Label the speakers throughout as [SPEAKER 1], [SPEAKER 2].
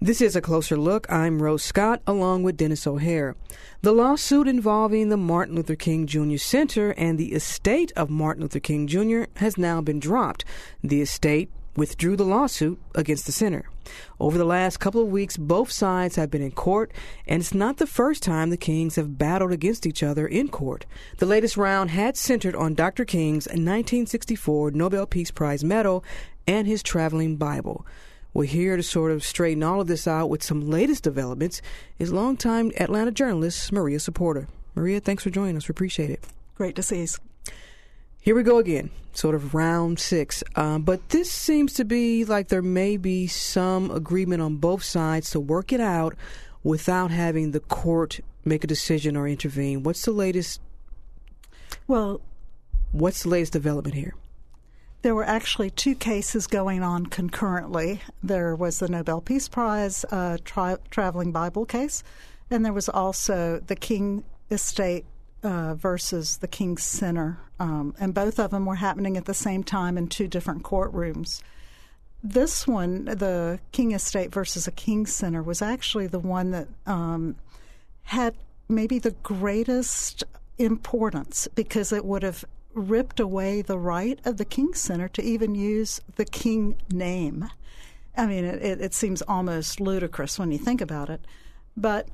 [SPEAKER 1] This is A Closer Look. I'm Rose Scott, along with Dennis O'Hare. The lawsuit involving the Martin Luther King Jr. Center and the estate of Martin Luther King Jr. has now been dropped. The estate withdrew the lawsuit against the center. Over the last couple of weeks, both sides have been in court, and it's not the first time the Kings have battled against each other in court. The latest round had centered on Dr. King's 1964 Nobel Peace Prize medal and his traveling Bible. We're here to sort of straighten all of this out with some latest developments is longtime Atlanta journalist Maria Saporta. Maria, thanks for joining us. We appreciate it.
[SPEAKER 2] Great to see you.
[SPEAKER 1] Here we go again, sort of round 6. But this seems to be like there may be some agreement on both sides to work it out without having the court make a decision or intervene. What's the latest?
[SPEAKER 2] Well,
[SPEAKER 1] what's the latest development here?
[SPEAKER 2] There were actually 2 cases going on concurrently. There was the Nobel Peace Prize traveling Bible case, and there was also the King estate versus the King Center. And both of them were happening at the same time in 2 different courtrooms. This one, the King estate versus the King Center, was actually the one that had maybe the greatest importance because it would have ripped away the right of the King Center to even use the King name. I mean, it seems almost ludicrous when you think about it. But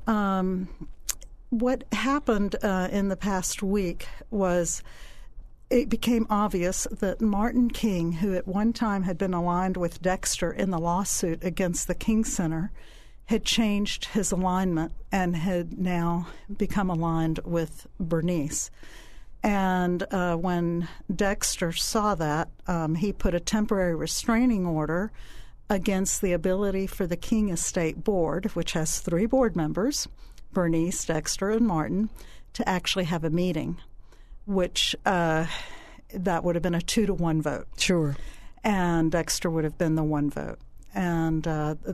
[SPEAKER 2] what happened in the past week was it became obvious that Martin King, who at one time had been aligned with Dexter in the lawsuit against the King Center, had changed his alignment and had now become aligned with Bernice. And when Dexter saw that, he put a temporary restraining order against the ability for the King Estate Board, which has 3 board members, Bernice, Dexter, and Martin, to actually have a meeting, which that would have been a 2-to-1 vote.
[SPEAKER 1] Sure.
[SPEAKER 2] And Dexter would have been the 1 vote. And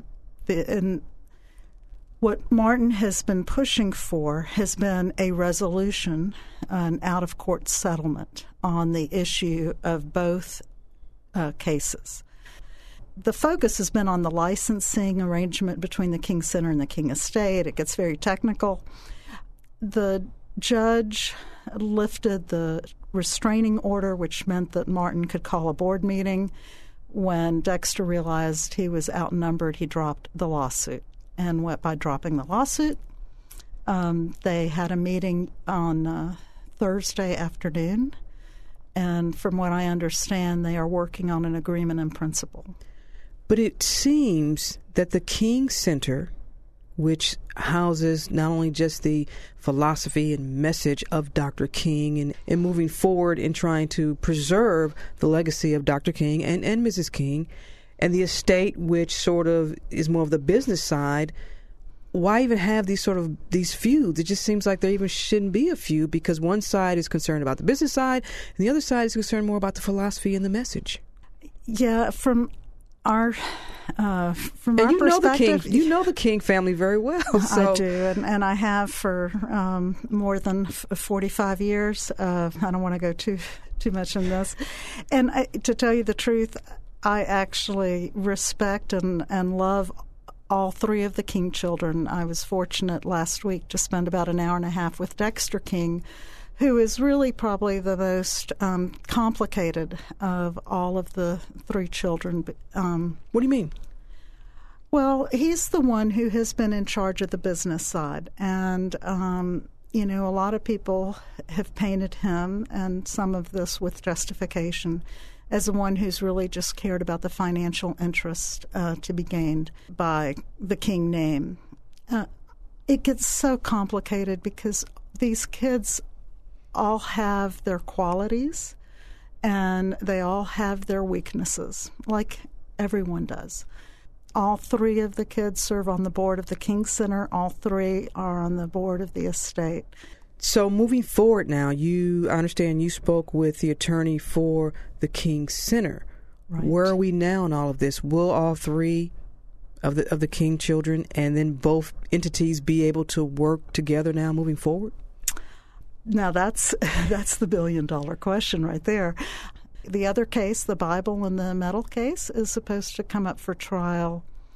[SPEAKER 2] what Martin has been pushing for has been a resolution, an out-of-court settlement on the issue of both cases. The focus has been on the licensing arrangement between the King Center and the King Estate. It gets very technical. The judge lifted the restraining order, which meant that Martin could call a board meeting. When Dexter realized he was outnumbered, he dropped the lawsuit. And by dropping the lawsuit, they had a meeting on Thursday afternoon. And from what I understand, they are working on an agreement in principle.
[SPEAKER 1] But it seems that the King Center, which houses not only just the philosophy and message of Dr. King and moving forward in trying to preserve the legacy of Dr. King and Mrs. King, and the estate, which sort of is more of the business side, why even have these feuds? It just seems like there even shouldn't be a feud because one side is concerned about the business side and the other side is concerned more about the philosophy and the message.
[SPEAKER 2] Yeah, from our
[SPEAKER 1] perspective, you know the King family very well. So.
[SPEAKER 2] I do, and I have for more than 45 years. I don't want to go too much in this, and to tell you the truth, I actually respect and love all 3 of the King children. I was fortunate last week to spend about an hour and a half with Dexter King, who is really probably the most complicated of all of the 3 children.
[SPEAKER 1] What do you mean?
[SPEAKER 2] Well, he's the one who has been in charge of the business side. And, a lot of people have painted him, and some of this with justification, as the one who's really just cared about the financial interest to be gained by the King name. It gets so complicated because these kids all have their qualities and they all have their weaknesses, like everyone does. All 3 of the kids serve on the board of the King Center. All 3 are on the board of the estate.
[SPEAKER 1] So moving forward now, I understand you spoke with the attorney for the King Center.
[SPEAKER 2] Right.
[SPEAKER 1] Where are we now in all of this? Will all 3 of the King children and then both entities be able to work together now moving forward?
[SPEAKER 2] Now that's the billion-dollar question right there. The other case, the Bible and the medal case, is supposed to come up for trial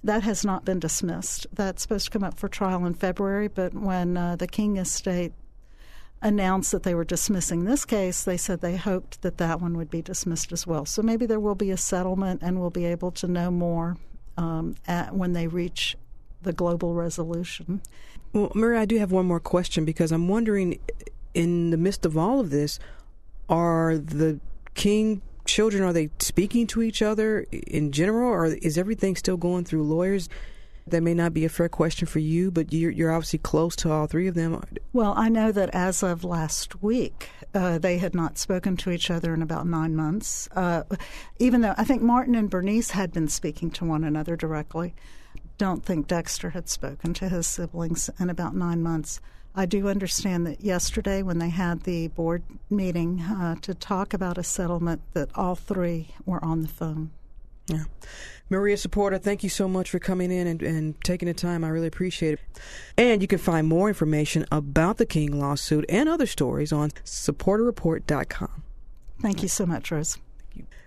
[SPEAKER 2] That has not been dismissed. That's supposed to come up for trial in February, but when the King estate announced that they were dismissing this case, they said they hoped that that one would be dismissed as well. So maybe there will be a settlement and we'll be able to know more when they reach the global resolution.
[SPEAKER 1] Well, Mary, I do have one more question, because I'm wondering, in the midst of all of this, are the King children, are they speaking to each other in general, or is everything still going through lawyers? That may not be a fair question for you, but you're obviously close to all three of them.
[SPEAKER 2] Well, I know that as of last week, they had not spoken to each other in about 9 months, even though I think Martin and Bernice had been speaking to one another directly. Don't think Dexter had spoken to his siblings in about 9 months. I do understand that yesterday, when they had the board meeting to talk about a settlement, that all three were on the phone.
[SPEAKER 1] Yeah. Maria Saporta, thank you so much for coming in and taking the time. I really appreciate it. And you can find more information about the King lawsuit and other stories on SaportaReport.com.
[SPEAKER 2] Thank you so much, Rose.